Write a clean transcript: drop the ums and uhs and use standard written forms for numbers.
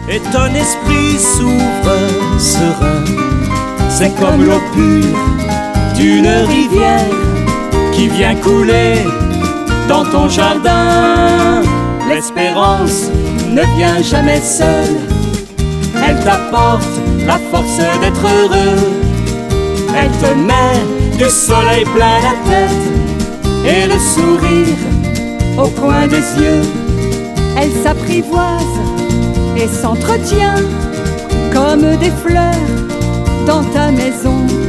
et ton esprit s'ouvre serein. C'est comme l'eau pure d'une rivière qui vient couler dans ton jardin. L'espérance ne vient jamais seule, elle t'apporte la force d'être heureux. Elle te met du soleil plein la tête et le sourire au coin des yeux. Elle s'apprivoise et s'entretient comme des fleurs dans ta maison.